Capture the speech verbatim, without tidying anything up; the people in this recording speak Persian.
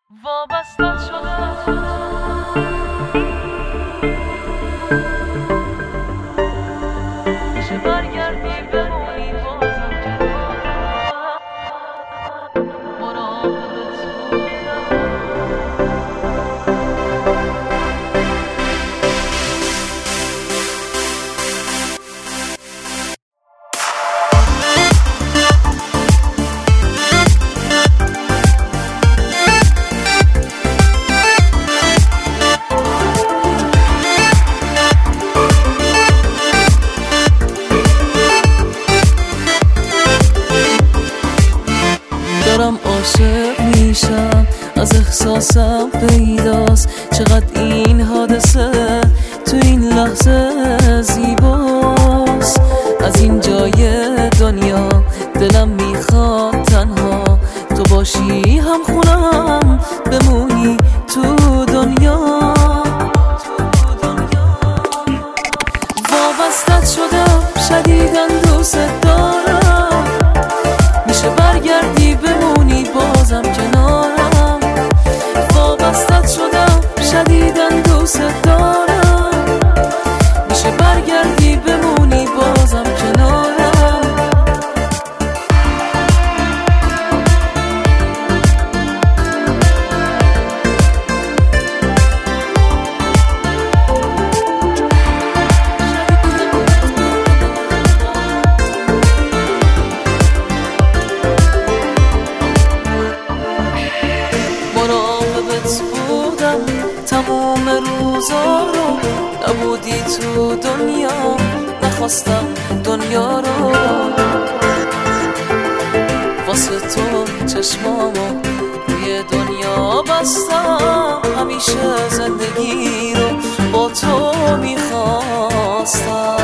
وابسته شدم میشه برگردی بمونی بازم کنارم مراقبت بودم دارم عاشق میشم از احساسم پیداست چقدر این حادثه تو این لحظه زیباست از این جای دنیا دلم میخواد تنها تو باشی هم خونم بمونی تو دنیا وابستت شدم شدیداً دوست دارم میشه برگردی بمونی بازم کنارم وابستت شدم شدیداً دوست دارم میشه برگردی بمونی بازم کنارم مراقبت بودم تموم روزا رو نبودی تو دنیا نخواستم دنیا رو واسه تو چشمامو روی دنیا بستم همیشه زندگی رو با تو میخواستم